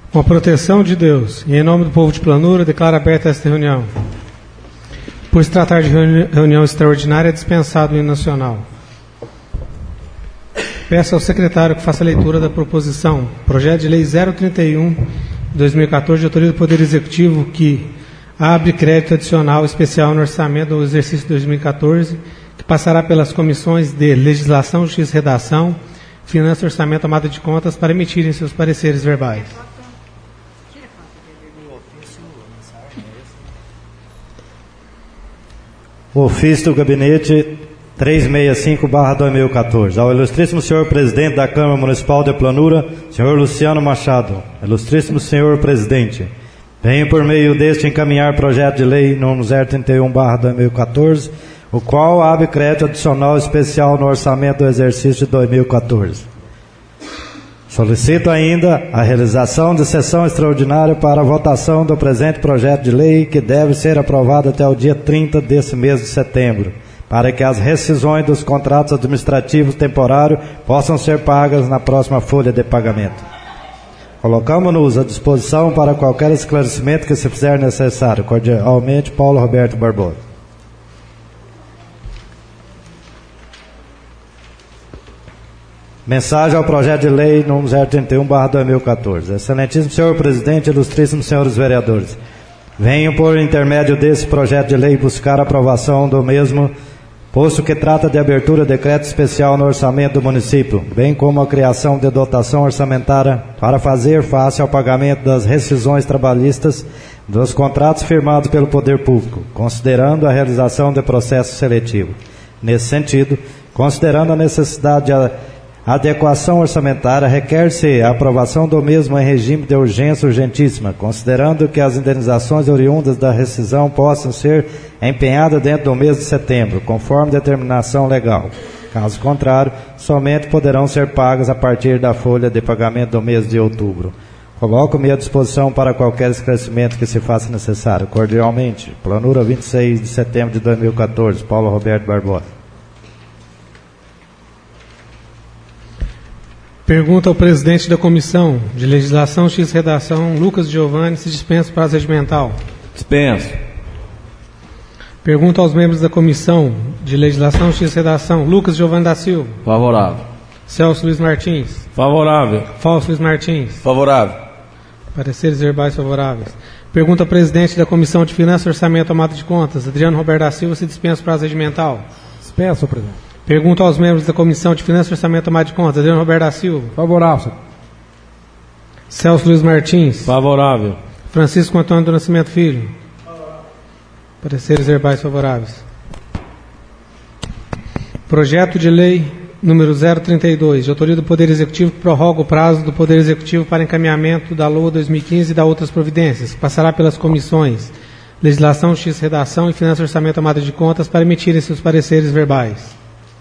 Com a proteção de Deus e em nome do povo de Planura, declaro aberta esta reunião. Por se tratar de reunião extraordinária, é dispensado o hino nacional. Peço ao secretário que faça a leitura da proposição, projeto de lei 031 de 2014, de autoria do Poder Executivo, que abre crédito adicional especial no orçamento do exercício 2014, que passará pelas comissões de Legislação, Justiça e Redação, Finanças e Orçamento, Tomada de Contas, para emitirem seus pareceres verbais. Ofício do Gabinete 365/2014. Ao Ilustríssimo Senhor Presidente da Câmara Municipal de Planura, Senhor Luciano Machado. Ilustríssimo Senhor Presidente, venho por meio deste encaminhar projeto de lei número 031/2014, o qual abre crédito adicional especial no orçamento do exercício de 2014. Solicito ainda a realização de sessão extraordinária para a votação do presente projeto de lei, que deve ser aprovado até o dia 30 desse mês de setembro, para que as rescisões dos contratos administrativos temporários possam ser pagas na próxima folha de pagamento. Colocamos-nos à disposição para qualquer esclarecimento que se fizer necessário. Cordialmente, Paulo Roberto Barbosa. Mensagem ao projeto de lei número 031/2014. Excelentíssimo Senhor Presidente, ilustríssimos senhores vereadores, venho por intermédio desse projeto de lei buscar a aprovação do mesmo, posto que trata de abertura de decreto especial no orçamento do município, bem como a criação de dotação orçamentária para fazer face ao pagamento das rescisões trabalhistas dos contratos firmados pelo Poder Público, considerando a realização de processo seletivo. Nesse sentido, considerando a necessidade de adequação orçamentária, requer-se a aprovação do mesmo em regime de urgência urgentíssima, considerando que as indenizações oriundas da rescisão possam ser empenhadas dentro do mês de setembro, conforme determinação legal. Caso contrário, somente poderão ser pagas a partir da folha de pagamento do mês de outubro. Coloco-me à disposição para qualquer esclarecimento que se faça necessário. Cordialmente, Planura, 26 de setembro de 2014, Paulo Roberto Barbosa. Pergunta ao presidente da Comissão de Legislação, Justiça e Redação, Lucas Giovanni, se dispensa o prazo regimental. Dispenso. Pergunta aos membros da Comissão de Legislação, Justiça e Redação, Lucas Giovanni da Silva. Favorável. Celso Luiz Martins. Favorável. Fausto Luiz Martins. Favorável. Pareceres verbais favoráveis. Pergunta ao presidente da Comissão de Finanças, Orçamento e Tomada de Contas, Adriano Roberto da Silva, se dispensa o prazo regimental. Dispenso, presidente. Pergunta aos membros da Comissão de Finanças, Orçamento e Tomada de Contas, Adriano Roberto da Silva. Favorável. Celso Luiz Martins. Favorável. Francisco Antônio do Nascimento Filho. Pareceres verbais favoráveis. Projeto de lei número 032, de autoria do Poder Executivo, que prorroga o prazo do Poder Executivo para encaminhamento da LOA 2015 e da outras providências, que passará pelas comissões Legislação, Justiça, Redação e Finanças, Orçamento e Tomada de Contas para emitirem seus pareceres verbais.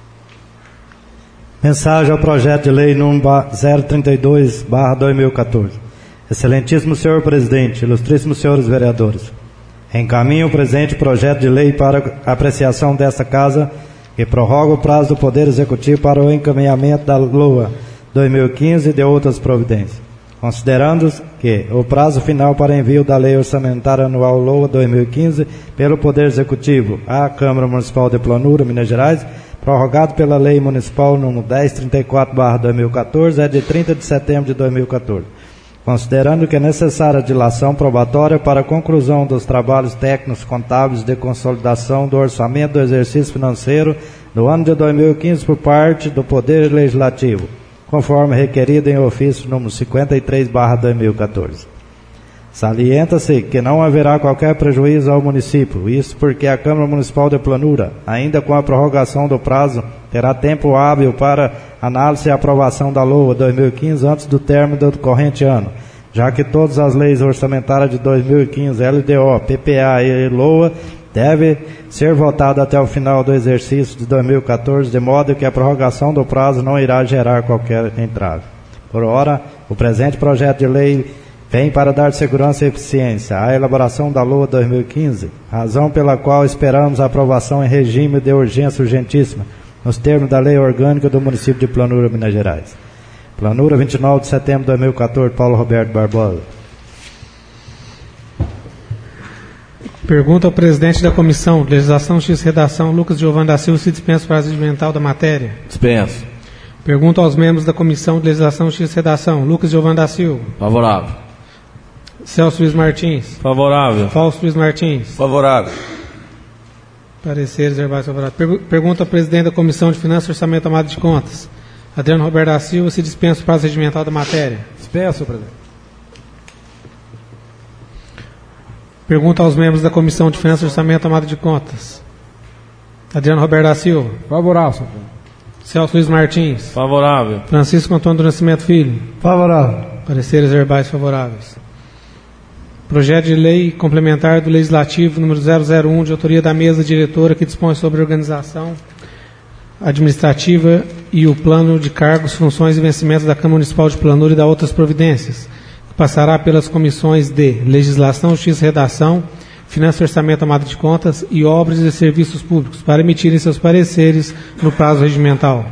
Mensagem ao projeto de lei número 032/2014. Excelentíssimo Senhor Presidente, ilustríssimos senhores vereadores, encaminho o presente projeto de lei para apreciação desta Casa, que prorroga o prazo do Poder Executivo para o encaminhamento da LOA 2015 e de outras providências, considerando que o prazo final para envio da Lei Orçamentária Anual LOA 2015 pelo Poder Executivo à Câmara Municipal de Planura, Minas Gerais, prorrogado pela Lei Municipal número 1034/2014, é de 30 de setembro de 2014. Considerando que é necessária a dilação probatória para a conclusão dos trabalhos técnicos contábeis de consolidação do orçamento do exercício financeiro do ano de 2015 por parte do Poder Legislativo, conforme requerido em ofício número 53/2014. Salienta-se que não haverá qualquer prejuízo ao município, isso porque a Câmara Municipal de Planura, ainda com a prorrogação do prazo, terá tempo hábil para análise e aprovação da LOA 2015 antes do término do corrente ano, já que todas as leis orçamentárias de 2015, LDO, PPA e LOA devem ser votadas até o final do exercício de 2014, de modo que a prorrogação do prazo não irá gerar qualquer entrave. Por ora, o presente projeto de lei vem para dar segurança e eficiência à elaboração da LOA 2015, razão pela qual esperamos a aprovação em regime de urgência urgentíssima, nos termos da Lei Orgânica do município de Planura, Minas Gerais. Planura, 29 de setembro de 2014, Paulo Roberto Barbosa. Pergunta ao presidente da Comissão de Legislação, Justiça e Redação, Lucas Giovanni da Silva, se dispensa o prazo regimental da matéria. Dispenso. Pergunta aos membros da Comissão de Legislação, Justiça e Redação, Lucas Giovanni da Silva. Favorável. Celso Luiz Martins. Favorável. Fausto Luiz Martins. Favorável. Parecer reservado favorável. Pergunta ao presidente da Comissão de Finanças, Orçamento e Tomada de Contas, Adriano Roberto da Silva, se dispensa o prazo regimental da matéria. Dispenso, presidente. Pergunta aos membros da Comissão de Finanças, Orçamento e Tomada de Contas, Adriano Roberto da Silva. Favorável, senhor presidente. Celso Luiz Martins. Favorável. Francisco Antônio do Nascimento Filho. Favorável. Pareceres verbais favoráveis. Projeto de lei complementar do Legislativo número 001, de autoria da mesa diretora, que dispõe sobre a organização administrativa e o plano de cargos, funções e vencimentos da Câmara Municipal de Planura e da outras providências, que passará pelas comissões de Legislação, Justiça e Redação, Finanças, Orçamento, Tomada de Contas e Obras e Serviços Públicos, para emitirem seus pareceres no prazo regimental.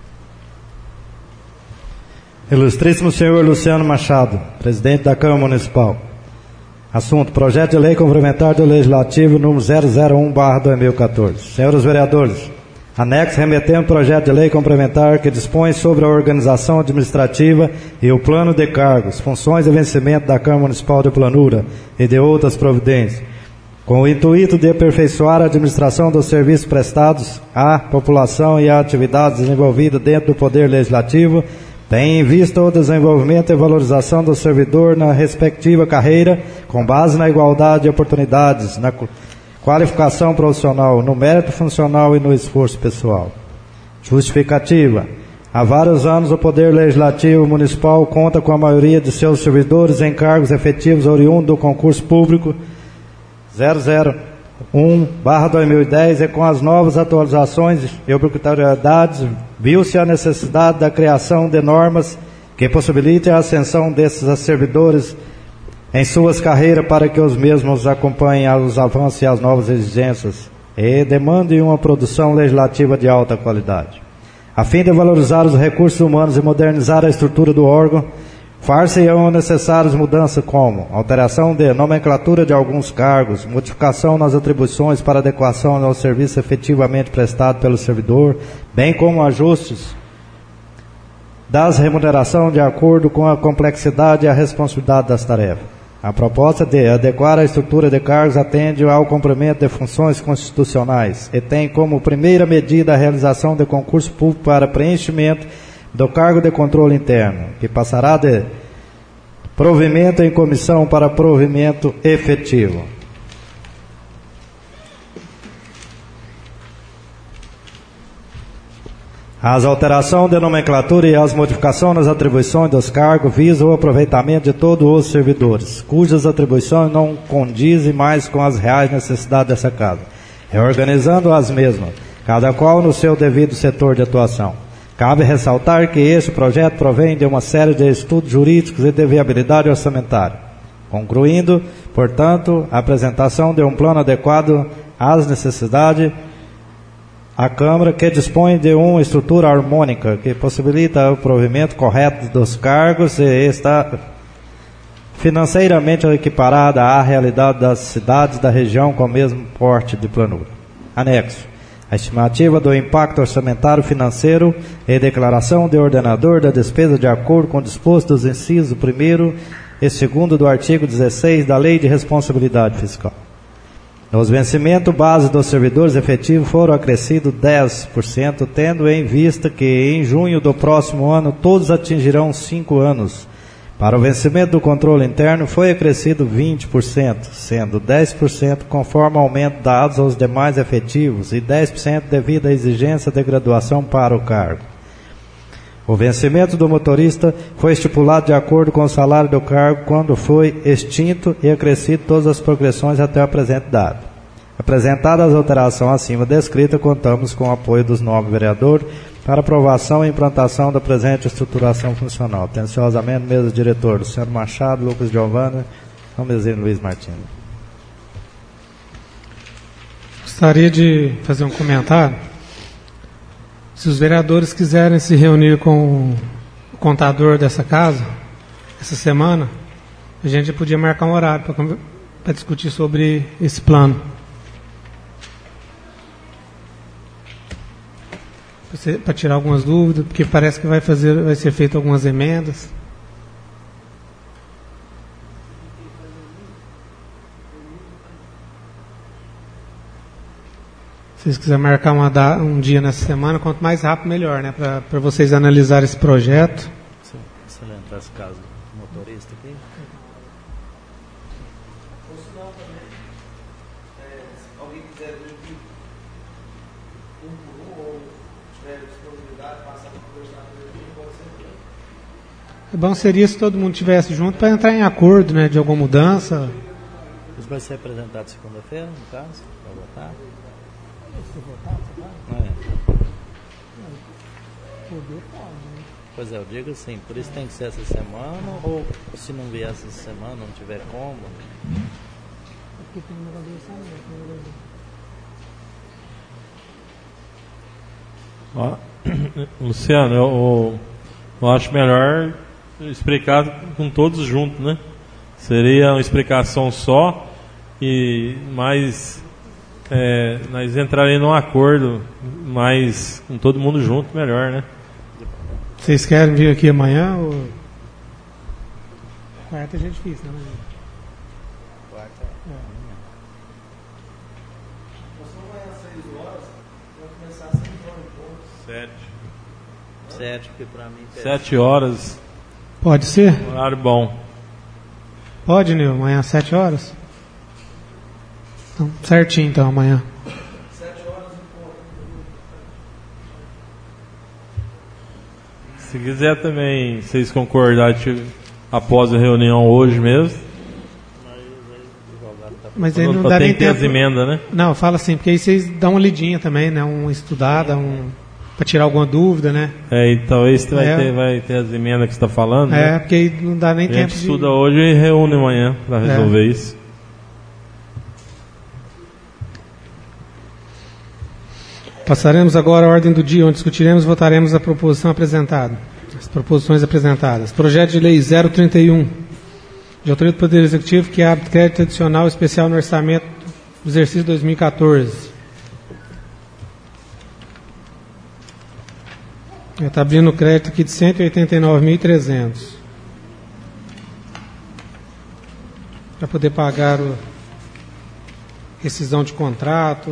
Ilustríssimo senhor Luciano Machado, presidente da Câmara Municipal. Assunto: projeto de lei complementar do Legislativo número 001/2014. Senhores vereadores, anexo remetendo projeto de lei complementar que dispõe sobre a organização administrativa e o plano de cargos, funções e vencimento da Câmara Municipal de Planura e de outras providências, com o intuito de aperfeiçoar a administração dos serviços prestados à população e a atividades desenvolvidas dentro do Poder Legislativo, tem em vista o desenvolvimento e valorização do servidor na respectiva carreira, com base na igualdade de oportunidades, na qualificação profissional, no mérito funcional e no esforço pessoal. Justificativa: há vários anos o Poder Legislativo Municipal conta com a maioria de seus servidores em cargos efetivos oriundos do concurso público 001/2010 e com as novas atualizações e obrigatoriedades viu-se a necessidade da criação de normas que possibilitem a ascensão desses servidores em suas carreiras para que os mesmos acompanhem os avanços e as novas exigências e demandem uma produção legislativa de alta qualidade. A fim de valorizar os recursos humanos e modernizar a estrutura do órgão, far-se-ão necessárias mudanças como alteração de nomenclatura de alguns cargos, modificação nas atribuições para adequação ao serviço efetivamente prestado pelo servidor, bem como ajustes das remunerações de acordo com a complexidade e a responsabilidade das tarefas. A proposta de adequar a estrutura de cargos atende ao cumprimento de funções constitucionais e tem como primeira medida a realização de concurso público para preenchimento do cargo de controle interno, que passará de provimento em comissão para provimento efetivo. As alterações de nomenclatura e as modificações nas atribuições dos cargos visam o aproveitamento de todos os servidores, cujas atribuições não condizem mais com as reais necessidades dessa casa, reorganizando as mesmas, cada qual no seu devido setor de atuação. Cabe ressaltar que este projeto provém de uma série de estudos jurídicos e de viabilidade orçamentária, concluindo, portanto, a apresentação de um plano adequado às necessidades. A Câmara, que dispõe de uma estrutura harmônica que possibilita o provimento correto dos cargos e está financeiramente equiparada à realidade das cidades da região com o mesmo porte de planura. Anexo: a estimativa do impacto orçamentário financeiro e declaração de ordenador da despesa de acordo com o disposto dos incisos 1º e 2º do artigo 16 da Lei de Responsabilidade Fiscal. Os vencimentos base dos servidores efetivos foram acrescidos 10%, tendo em vista que em junho do próximo ano todos atingirão 5 anos. Para o vencimento do controle interno foi acrescido 20%, sendo 10% conforme aumento dados aos demais efetivos e 10% devido à exigência de graduação para o cargo. O vencimento do motorista foi estipulado de acordo com o salário do cargo quando foi extinto e acrescido todas as progressões até o presente dado. Apresentadas as alterações acima descritas, contamos com o apoio dos nobres vereadores para aprovação e implantação da presente estruturação funcional. Atenciosamente, mesa diretor, Luciano Machado, Lucas Giovanni, São Mezinho Luiz Martins. Gostaria de fazer um comentário. Se os vereadores quiserem se reunir com o contador dessa casa, essa semana, a gente podia marcar um horário para para discutir sobre esse plano. Para tirar algumas dúvidas, porque parece que vai ser feito algumas emendas. Se vocês quiserem marcar um dia nessa semana, quanto mais rápido, melhor, né? Para vocês analisarem esse projeto. Excelente, esse caso motorista aqui. Ou se não, também, se alguém quiser vir aqui, por ou tiver disponibilidade, passar para conversar com ele, pode ser. É bom seria se todo mundo estivesse junto para entrar em acordo, né? De alguma mudança. Isso vai ser apresentado segunda-feira, no caso, para votar? Pois é, eu digo assim, por isso tem que ser essa semana, ou se não vier essa semana, não tiver como. Luciano, eu acho melhor explicar com todos juntos, né? Seria uma explicação só e mais nós entraremos num acordo, mas com todo mundo junto, melhor, né? Vocês querem vir aqui amanhã? Ou... Quarta já é difícil, né? Quarta amanhã às 6 horas, vai começar às 6 horas. 7, porque para mim... 7 horas. Pode ser? Horário bom. Pode, Nil, amanhã às 7 horas? Então, certinho, então, amanhã. 7 horas e pouco. Se quiser também, vocês concordarem após a reunião hoje mesmo. Mas aí não dá nem tempo. Tem as emendas, né? Não, fala assim, porque aí vocês dão uma lidinha também, né? Uma estudada, para tirar alguma dúvida, né? Então esse vai ter as emendas que você está falando. Né? Porque aí não dá nem tempo. A gente estuda hoje e reúne amanhã para resolver isso. Passaremos agora à ordem do dia, onde discutiremos e votaremos a proposição apresentada. As proposições apresentadas. Projeto de Lei 031, de autoria do Poder Executivo, que abre crédito adicional especial no orçamento do exercício 2014. Está abrindo o crédito aqui de 189.300. Para poder pagar rescisão de contrato.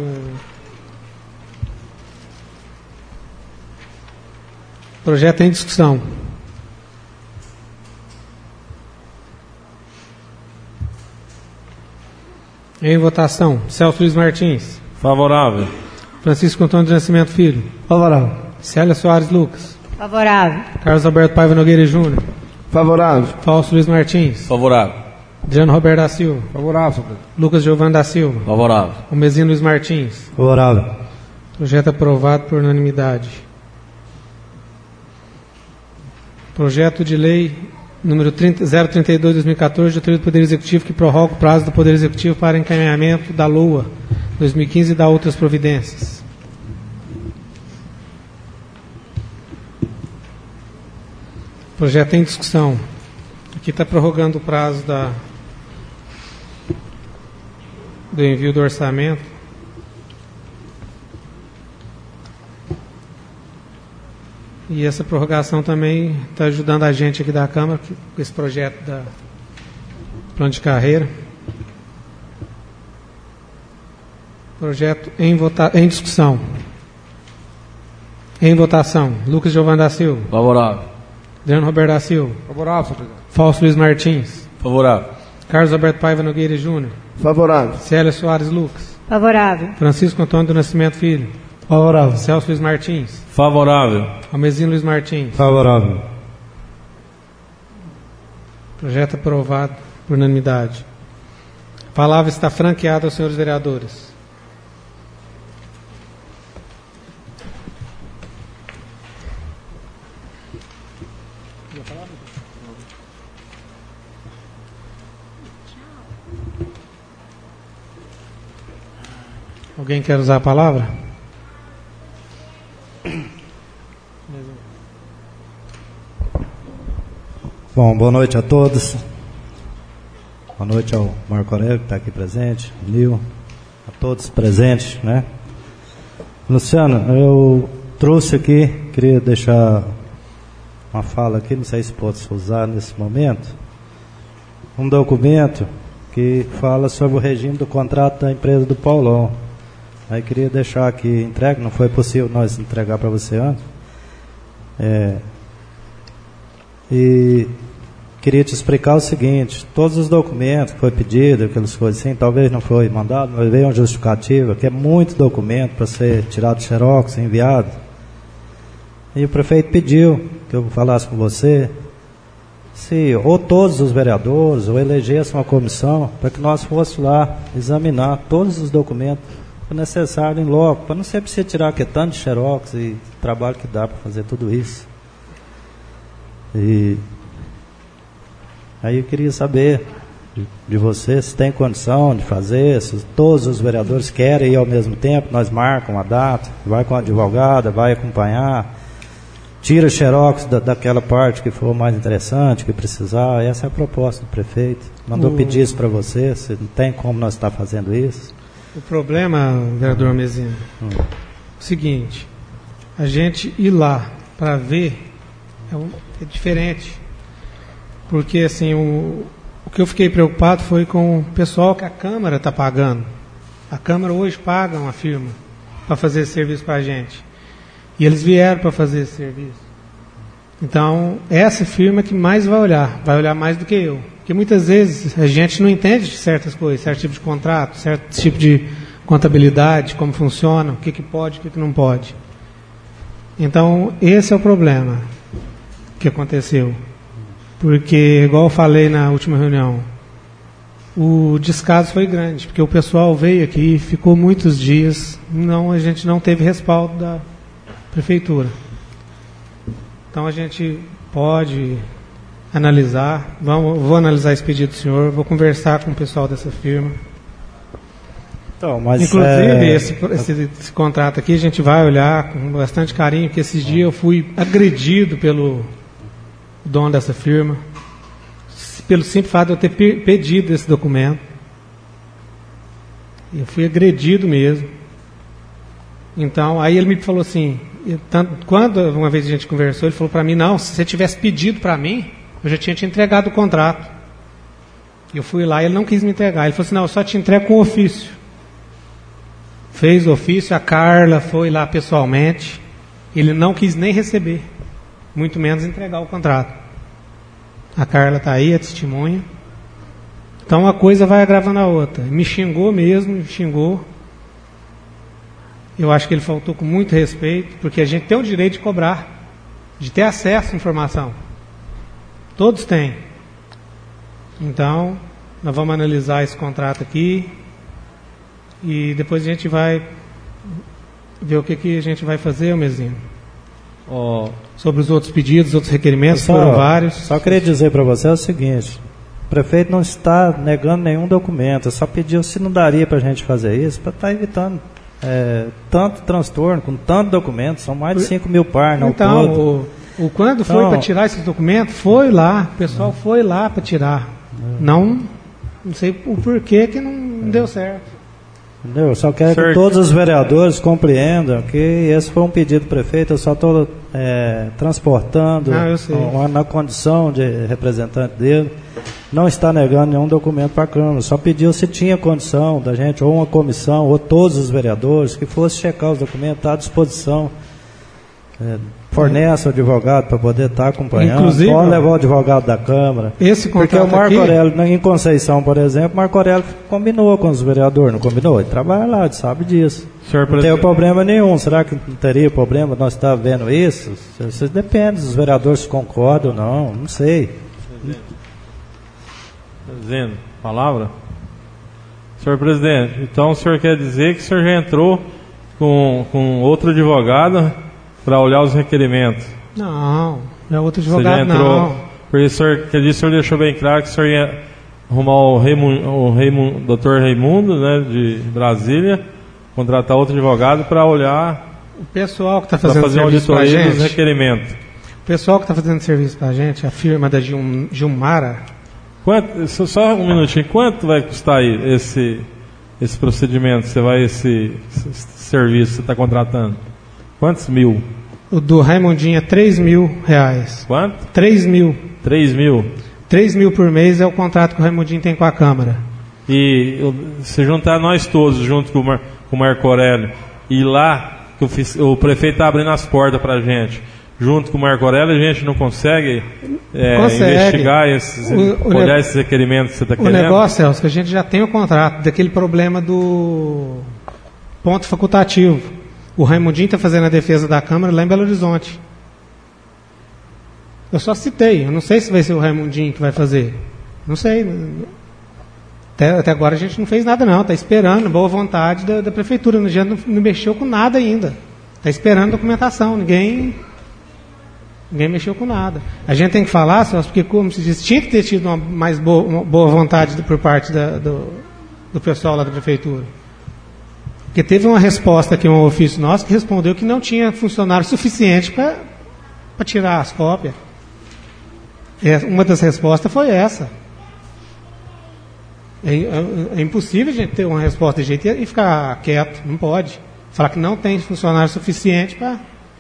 Projeto em discussão. Em votação. Celso Luiz Martins. Favorável. Francisco Antônio de Nascimento Filho. Favorável. Célia Soares Lucas. Favorável. Carlos Alberto Paiva Nogueira Júnior. Favorável. Fausto Luiz Martins. Favorável. Adriano Roberto da Silva. Favorável. Lucas Giovanni da Silva. Favorável. Almezino Luiz Martins. Favorável. Projeto aprovado por unanimidade. Projeto de Lei número 032/2014, de autoria do Poder Executivo, que prorroga o prazo do Poder Executivo para encaminhamento da LOA 2015 e da outras providências. Projeto em discussão. Aqui está prorrogando o prazo do envio do orçamento. E essa prorrogação também está ajudando a gente aqui da Câmara com esse projeto da plano de carreira. Projeto em discussão. Em votação. Lucas Giovanni da Silva. Favorável. Adriano Roberto da Silva. Favorável. Fausto Luiz Martins. Favorável. Carlos Alberto Paiva Nogueira Júnior. Favorável. Célia Soares Lucas. Favorável. Francisco Antônio do Nascimento Filho. Favorável. Celso Luiz Martins. Favorável. Almezino Luiz Martins. Favorável. Projeto aprovado por unanimidade. A palavra está franqueada aos senhores vereadores. Alguém quer usar a palavra? Bom, boa noite a todos. Boa noite ao Marco Aurélio, que está aqui presente, Nil, a todos presentes, né? Luciano, eu trouxe aqui, queria deixar uma fala aqui, não sei se posso usar nesse momento, um documento que fala sobre o regime do contrato da empresa do Paulão. Aí queria deixar aqui entregue, não foi possível nós entregar para você antes. E queria te explicar o seguinte: todos os documentos que foi pedido, aquelas coisas assim, talvez não foi mandado, mas veio uma justificativa, que é muito documento para ser tirado de xerox, enviado. E o prefeito pediu que eu falasse com você, se ou todos os vereadores, ou elegesse uma comissão, para que nós fôssemos lá examinar todos os documentos necessários em loco, para não ser preciso tirar que tanto de xerox e trabalho que dá para fazer tudo isso. E aí eu queria saber de você se tem condição de fazer, se todos os vereadores querem ir ao mesmo tempo, nós marcamos a data, vai com a advogada, vai acompanhar, tira o xerox daquela parte que for mais interessante, que precisar. Essa é a proposta do prefeito. Mandou pedir isso para você, se não tem como nós estar fazendo isso. O problema, vereador Mesina, é o seguinte: a gente ir lá para ver é diferente. Porque assim, o que eu fiquei preocupado foi com o pessoal que a Câmara está pagando. A Câmara hoje paga uma firma para fazer esse serviço para a gente. E eles vieram para fazer esse serviço. Então, essa firma que mais vai olhar mais do que eu. Porque muitas vezes a gente não entende de certas coisas, certo tipo de contrato, certo tipo de contabilidade, como funciona, o que pode, o que não pode. Então, esse é o problema que aconteceu. Porque, igual eu falei na última reunião, o descaso foi grande, porque o pessoal veio aqui, ficou muitos dias, a gente não teve respaldo da prefeitura. Então a gente pode analisar, vou analisar esse pedido do senhor, vou conversar com o pessoal dessa firma. Então, mas inclusive, esse contrato aqui a gente vai olhar com bastante carinho, porque esses dias eu fui agredido pelo dono dessa firma, pelo simples fato de eu ter pedido esse documento. Eu fui agredido mesmo. Então, aí ele me falou assim, quando uma vez a gente conversou, ele falou para mim: não, se você tivesse pedido para mim, eu já tinha te entregado o contrato. Eu fui lá e ele não quis me entregar. Ele falou assim: não, eu só te entrego com ofício. Fez o ofício, a Carla foi lá pessoalmente, ele não quis nem receber, muito menos entregar o contrato. A Carla está aí, é testemunha. Então uma coisa vai agravando a outra. Me xingou mesmo, me xingou. Eu acho que ele faltou com muito respeito, porque a gente tem o direito de cobrar, de ter acesso à informação. Todos têm. Então, nós vamos analisar esse contrato aqui e depois a gente vai ver o que a gente vai fazer, Mezinho. Sobre os outros pedidos, outros requerimentos, foram vários. Só queria dizer para você o seguinte: o prefeito não está negando nenhum documento, só pediu se não daria para a gente fazer isso, para estar evitando tanto transtorno, com tanto documento, são mais de 5 mil páginas. Então, quando foi para tirar esses documentos, foi lá, o pessoal foi lá para tirar. Não sei o porquê que não deu certo. Entendeu? Eu só quero que todos os vereadores compreendam que esse foi um pedido do prefeito. Eu só estou transportando na condição de representante dele. Não está negando nenhum documento para a Câmara. Só pediu se tinha condição da gente, ou uma comissão, ou todos os vereadores, que fosse checar os documentos, está à disposição. Fornece o advogado para poder estar acompanhando. Inclusive, pode levar o advogado da Câmara. Porque o Marco Aurélio, em Conceição, por exemplo, o Marco Aurélio combinou com os vereadores, não combinou? Ele trabalha lá, ele sabe disso. Não tem problema nenhum. Será que não teria problema nós estar vendo isso? Isso depende dos vereadores se concordam ou não sei. Dizendo, palavra? Senhor presidente, então o senhor quer dizer que o senhor já entrou com outro advogado para olhar os requerimentos? Não é outro advogado, não. Porque o senhor deixou bem claro que o senhor ia arrumar o Dr. Raimundo, né, de Brasília, contratar outro advogado para olhar. O pessoal que está fazendo serviço para a gente, dos requerimentos. o pessoal que está fazendo serviço para a gente, a firma da Gilmara, Só um minutinho. Quanto vai custar aí esse procedimento? Esse serviço que você está contratando? Quantos mil? O do Raimundinho é R$3.000. Quanto? 3 mil. 3 mil? 3 mil por mês é o contrato que o Raimundinho tem com a Câmara. E se juntar nós todos, junto com o Marco Aurélio, e lá, que o prefeito está abrindo as portas para a gente, junto com o Marco Aurélio, a gente não consegue, investigar, olhar esses requerimentos que você está querendo? O negócio, Celso, que a gente já tem o contrato daquele problema do ponto facultativo. O Raimundinho está fazendo a defesa da Câmara lá em Belo Horizonte. Eu só citei, eu não sei se vai ser o Raimundinho que vai fazer. Não sei. Até agora a gente não fez nada não, está esperando, boa vontade da prefeitura, não mexeu com nada ainda. Está esperando documentação, ninguém mexeu com nada. A gente tem que falar, Celso, porque como se diz, tinha que ter tido uma boa vontade por parte do pessoal lá da prefeitura. Porque teve uma resposta aqui, um ofício nosso, que respondeu que não tinha funcionário suficiente para tirar as cópias. Uma das respostas foi essa. É impossível a gente ter uma resposta de jeito e ficar quieto, não pode. Falar que não tem funcionário suficiente para...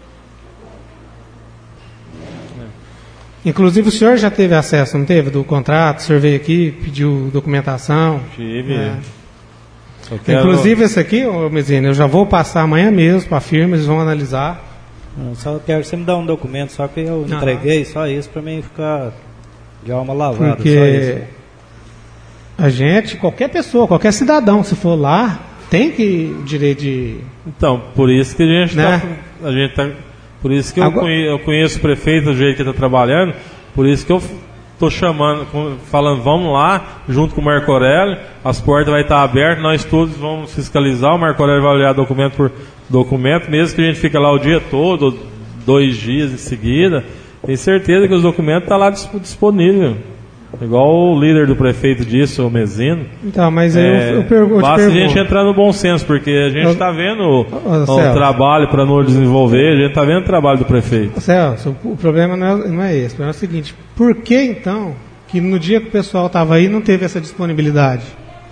Inclusive o senhor já teve acesso, não teve, do contrato? O senhor veio aqui, pediu documentação. Tive. Inclusive esse aqui, Mezina, eu já vou passar amanhã mesmo para a firma, eles vão analisar. Só quero que você me dá um documento, só que eu entreguei, só isso, para mim ficar de alma lavada. Porque só isso. A gente, qualquer pessoa, qualquer cidadão, se for lá, tem que o direito de... Então, por isso que a gente tá por isso que eu conheço o prefeito do jeito que ele está trabalhando, por isso que eu estou falando, vamos lá, junto com o Marco Aurélio, as portas vão estar abertas, nós todos vamos fiscalizar, o Marco Aurélio vai olhar documento por documento, mesmo que a gente fique lá o dia todo, 2 dias em seguida, tem certeza que os documentos estão lá disponíveis. Igual o líder do prefeito disse, o Mezino. Então, mas aí eu pergunto. Basta a gente entrar no bom senso, porque a gente está vendo o trabalho para nos desenvolver, a gente está vendo o trabalho do prefeito. Celso, o problema não é esse. O problema é o seguinte: por que então que no dia que o pessoal estava aí não teve essa disponibilidade?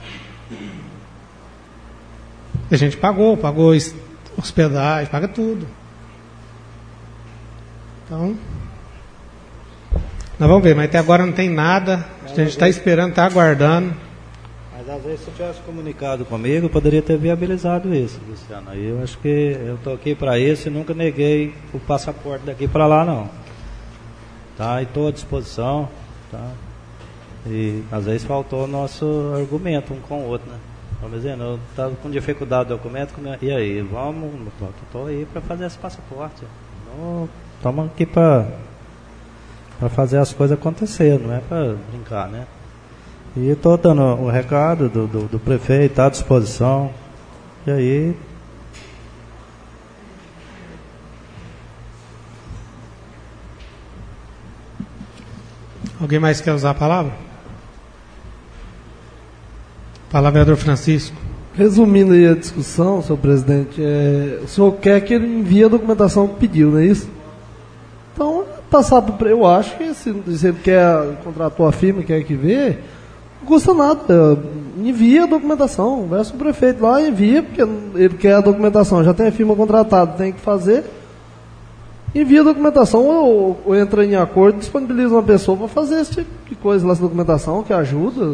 A gente pagou hospedagem, paga tudo. Então. Nós vamos ver, mas até agora não tem nada. A gente está esperando, está aguardando. Mas às vezes se tivesse comunicado comigo, eu poderia ter viabilizado isso, Luciano. Aí eu acho que eu estou aqui para isso e nunca neguei o passaporte daqui para lá, não. Tá? E estou à disposição. Tá? E às vezes faltou o nosso argumento um com o outro, né? Vamos dizendo, eu estava com dificuldade do documento, e aí, vamos, estou aí para fazer esse passaporte. Estamos aqui para fazer as coisas acontecer, não é para brincar, né? E estou dando o recado do prefeito, está à disposição. E aí... Alguém mais quer usar a palavra? Palavra, vereador Francisco. Resumindo aí a discussão, senhor presidente, o senhor quer que ele envie a documentação que pediu, não é isso? Então, passar para eu acho que se ele contratou a firma, quer que vê, não custa nada. Envia a documentação, conversa com o prefeito lá, envia, porque ele quer a documentação, já tem a firma contratada, tem que fazer. Envia a documentação ou entra em acordo, disponibiliza uma pessoa para fazer esse tipo de coisa lá, essa documentação que ajuda.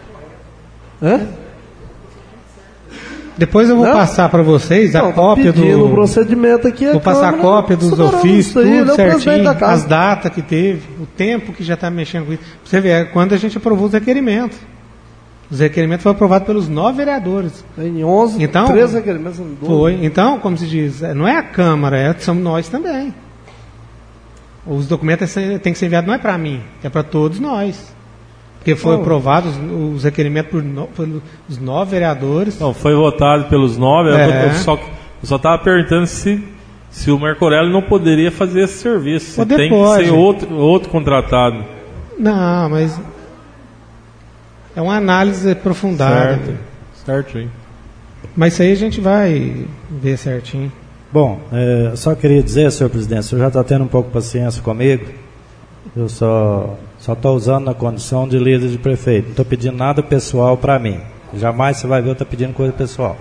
Depois eu vou passar para vocês a cópia do procedimento aqui. Vou passar a cópia dos ofícios, tudo certinho, as datas que teve, o tempo que já está mexendo com isso. Você vê, quando a gente aprovou os requerimentos. Os requerimentos foram aprovados pelos 9 vereadores. Em 11, então, 13 requerimentos. Foi. Então, como se diz, não é a Câmara, somos nós também. Os documentos têm que ser enviados, não é para mim, é para todos nós. Porque foi aprovado os requerimentos pelos 9 vereadores. Não, foi votado pelos 9. Eu só estava perguntando se o Marco Aurélio não poderia fazer esse serviço. Tem que ser outro contratado. Não, mas é uma análise aprofundada. Certo. Mas isso aí a gente vai ver certinho. Bom, só queria dizer, senhor presidente, o senhor já está tendo um pouco de paciência comigo. Eu só estou usando na condição de líder de prefeito. Não estou pedindo nada pessoal para mim. Jamais você vai ver eu estar pedindo coisa pessoal.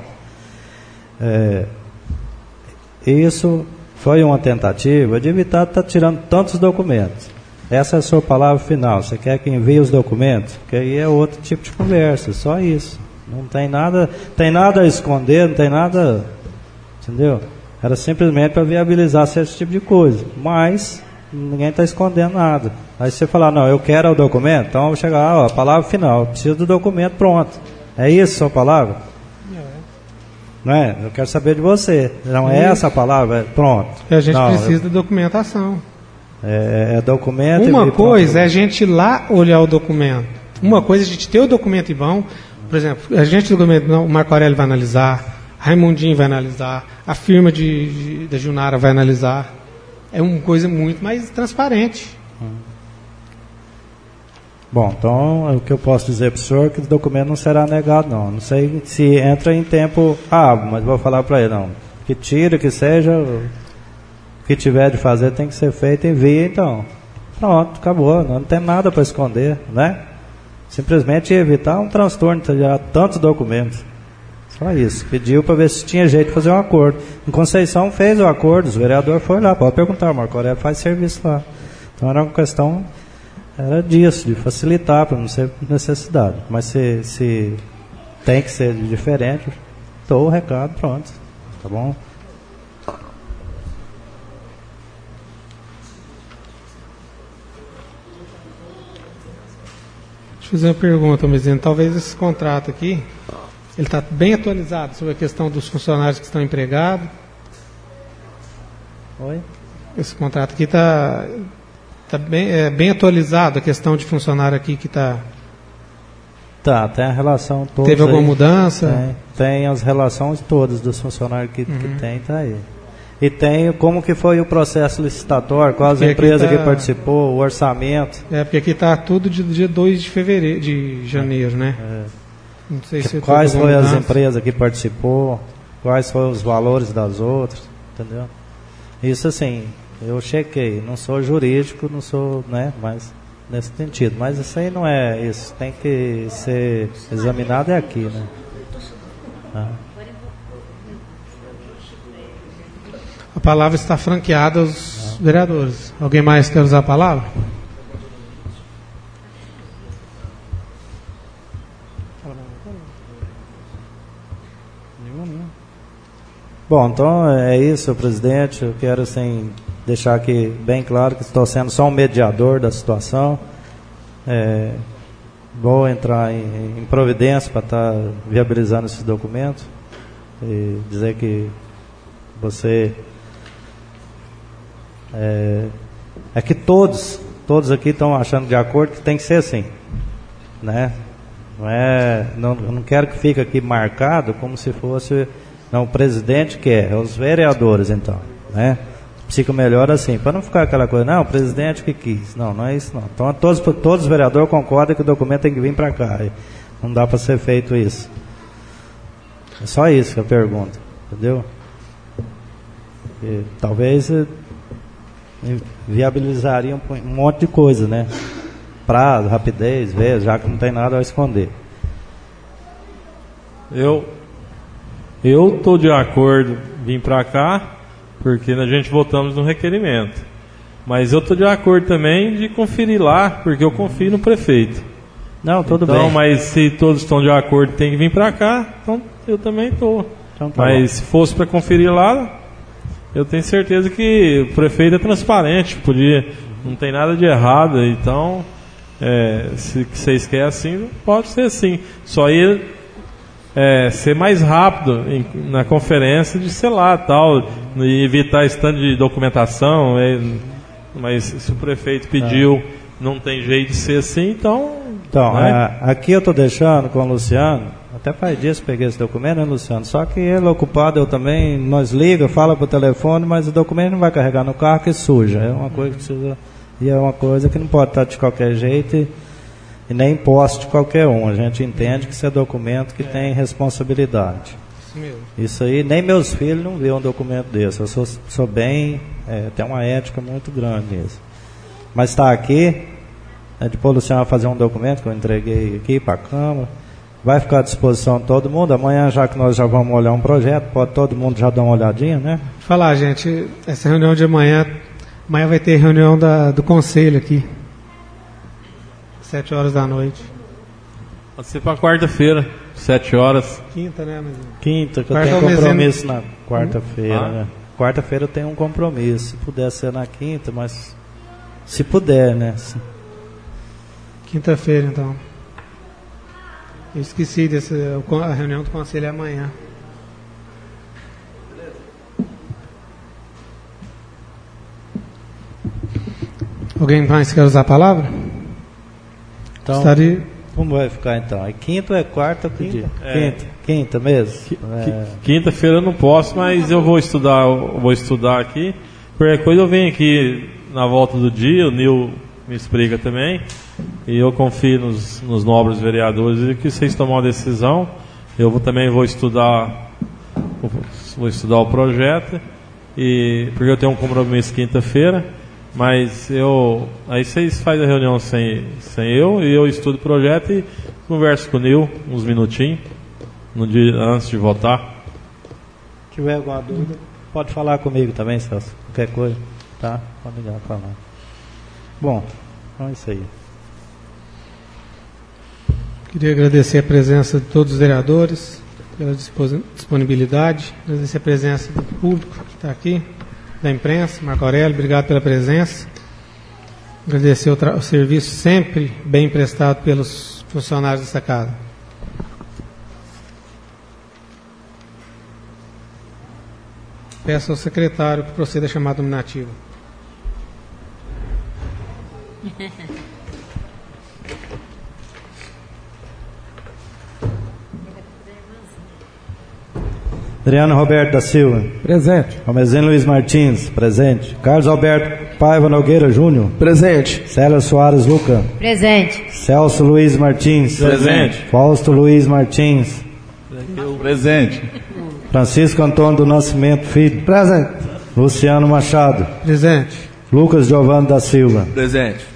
Isso foi uma tentativa de evitar estar tirando tantos documentos. Essa é a sua palavra final. Você quer que envie os documentos? Porque aí é outro tipo de conversa, só isso. Não tem nada a esconder, não tem nada, entendeu? Era simplesmente para viabilizar esse tipo de coisa. Mas ninguém está escondendo nada. Aí você falar, não, eu quero o documento, então eu vou chegar, a palavra final, eu preciso do documento, pronto. É isso a sua palavra? Não é? Eu quero saber de você. Não é essa a palavra? Pronto. A gente precisa de documentação. É documento. Uma coisa é a gente ir lá olhar o documento. Uma coisa é a gente ter o documento em mão. Por exemplo, a gente do documento, o Marco Aurélio vai analisar, Raimundinho vai analisar, a firma da Junara vai analisar. É uma coisa muito mais transparente. Bom, então o que eu posso dizer para o senhor é que o documento não será negado, não. Não sei se entra em tempo hábil, mas vou falar para ele, não. Que tire, que seja, o que tiver de fazer tem que ser feito, envia então. Pronto, acabou, não tem nada para esconder, né? Simplesmente evitar um transtorno de tirar tantos documentos. Só isso. Pediu para ver se tinha jeito de fazer um acordo. Em Conceição fez o acordo, os vereadores foram lá, pode perguntar, o Marco Aurélio faz serviço lá. Então era uma questão... Era disso, de facilitar, para não ser necessidade. Mas se tem que ser diferente, dou o recado, pronto. Tá bom? Deixa eu fazer uma pergunta, Mezino. Talvez esse contrato aqui, ele está bem atualizado sobre a questão dos funcionários que estão empregados. Oi? Esse contrato aqui está... Está bem atualizado a questão de funcionário aqui que está... Tá, tem a relação toda. Teve alguma mudança? Tem as relações todas dos funcionários que tem, tá aí. E tem como que foi o processo licitatório, quais empresas que participou, o orçamento. Porque aqui está tudo de dia 2 de janeiro, né? Não sei se quais foram as empresas que participou, quais foram os valores das outras, entendeu? Isso assim... Eu chequei, não sou jurídico, não sou, né, mas nesse sentido. Mas isso aí não é isso, tem que ser examinado aqui, né? A palavra está franqueada aos vereadores. Alguém mais quer usar a palavra? Bom, então é isso, presidente. Eu quero assim deixar aqui bem claro que estou sendo só um mediador da situação. Vou entrar em providência para estar viabilizando esses documentos e dizer que você é que todos aqui estão achando de acordo que tem que ser assim, né? Não quero que fique aqui marcado como se fosse não o presidente quer, é os vereadores então, né? Fica melhor assim, para não ficar aquela coisa, não, o presidente que quis. Não é isso não. Então todos os vereadores concordam que o documento tem que vir para cá. Não dá para ser feito isso. É só isso que eu pergunto, entendeu? E talvez viabilizaria um monte de coisa, né? Prazo, rapidez, já que não tem nada a esconder. Eu estou de acordo em vir para cá, porque a gente votamos no requerimento. Mas eu estou de acordo também de conferir lá, porque eu confio no prefeito. Não, tudo bem. Mas se todos estão de acordo e tem que vir para cá, então eu também estou. Então, tá mas bom. Se fosse para conferir lá, eu tenho certeza que o prefeito é transparente, não tem nada de errado. Então, se vocês querem assim, pode ser assim. Só ir ser mais rápido na conferência de selar tal, e evitar stand de documentação, mas se o prefeito pediu, não tem jeito de ser assim, então né? Aqui eu estou deixando com o Luciano, até faz dias peguei esse documento, né, Luciano? Só que ele é ocupado, eu também, nós liga, fala por telefone, mas o documento não vai carregar no carro que suja, é uma coisa que precisa, e é uma coisa que não pode estar de qualquer jeito e nem posse de qualquer um. A gente entende que isso é documento que tem responsabilidade. Isso mesmo. Isso aí, nem meus filhos não vêem um documento desse. Eu sou bem, tenho uma ética muito grande nisso. mas está aqui. Depois o Luciano vai fazer um documento que eu entreguei aqui para a Câmara. Vai ficar à disposição de todo mundo. Amanhã, já que nós já vamos olhar um projeto, pode todo mundo já dar uma olhadinha, né? Falar, gente, essa reunião de amanhã vai ter reunião do Conselho aqui, 7 horas da noite. Pode ser para quarta-feira, 7 horas. Quinta, né? Quinta, que eu tenho compromisso na quarta-feira, né? Quarta-feira eu tenho um compromisso. Se puder ser na quinta, mas se puder, né? Quinta-feira, então. Eu esqueci a reunião do Conselho é amanhã. Alguém mais quer usar a palavra? Então, como vai ficar então? É quinta ou é quarta? Quinta mesmo? Quinta-feira eu não posso, mas eu vou estudar aqui. Qualquer coisa eu venho aqui na volta do dia, o Nil me explica também. E eu confio nos nobres vereadores e que vocês tomam uma decisão. Eu também vou estudar o projeto, porque eu tenho um compromisso quinta-feira. Mas aí vocês fazem a reunião sem eu, e eu estudo o projeto e converso com o Nil uns minutinhos no dia antes de votar. Se tiver alguma dúvida, pode falar comigo também, Celso. Qualquer coisa, tá? Pode ligar para lá. Bom, então é isso aí. Queria agradecer a presença de todos os vereadores, pela disponibilidade, agradecer a presença do público que está aqui, da imprensa. Marco Aurélio, obrigado pela presença. Agradecer o serviço sempre bem prestado pelos funcionários dessa casa. Peço ao secretário que proceda a chamada nominativa. Adriano Roberto da Silva. Presente. Romezino Luiz Martins. Presente. Carlos Alberto Paiva Nogueira Júnior. Presente. Célia Soares Luca. Presente. Celso Luiz Martins. Presente. Fausto Luiz Martins. Presente. Francisco Antônio do Nascimento Filho. Presente. Luciano Machado. Presente. Lucas Giovanni da Silva. Presente.